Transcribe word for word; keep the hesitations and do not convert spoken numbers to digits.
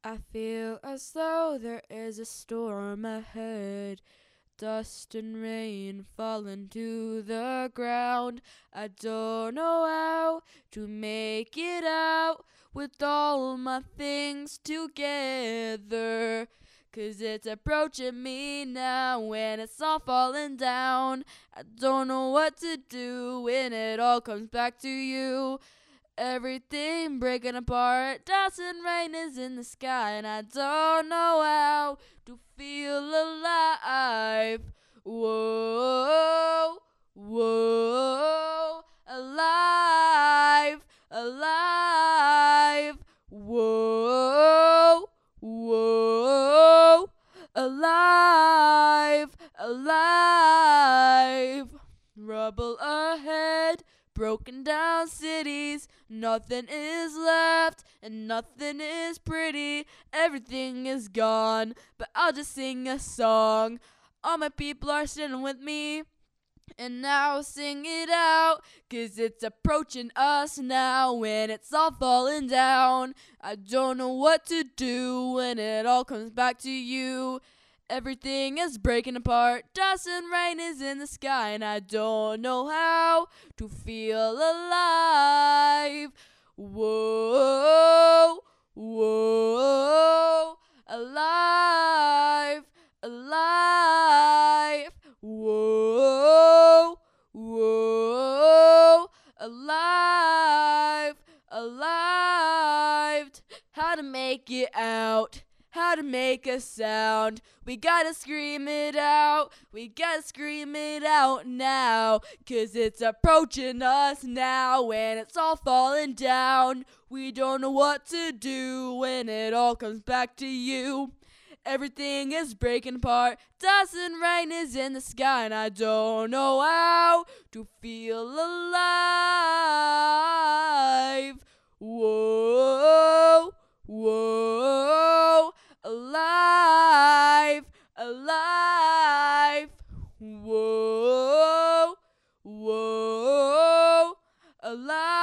I feel as though there is a storm ahead. Dust and rain falling to the ground. I don't know how to make it out with all my things together. 'Cause it's approaching me now when it's all falling down. I don't know what to do when it all comes back to you. Everything breaking apart, dust and rain is in the sky, and I don't know how to feel alive. Whoa, whoa, alive, alive. Whoa, whoa, alive, alive. Rubble ahead, broken down cities, nothing is left and nothing is pretty. Everything is gone, but I'll just sing a song. All my people are sitting with me, and now sing it out, 'cause it's approaching us now when it's all falling down. I don't know what to do when it all comes back to you. Everything is breaking apart, dust and rain is in the sky, and I don't know how to feel alive. Whoa, whoa, alive, alive. Whoa, whoa, alive, alive. How to make it out, how to make a sound. We gotta scream it out, we gotta scream it out now. 'Cause it's approaching us now when it's all falling down. We don't know what to do when it all comes back to you. Everything is breaking apart, dust and rain is in the sky, and I don't know how to feel alive. Whoa, whoa, alive, alive. Whoa, whoa, alive.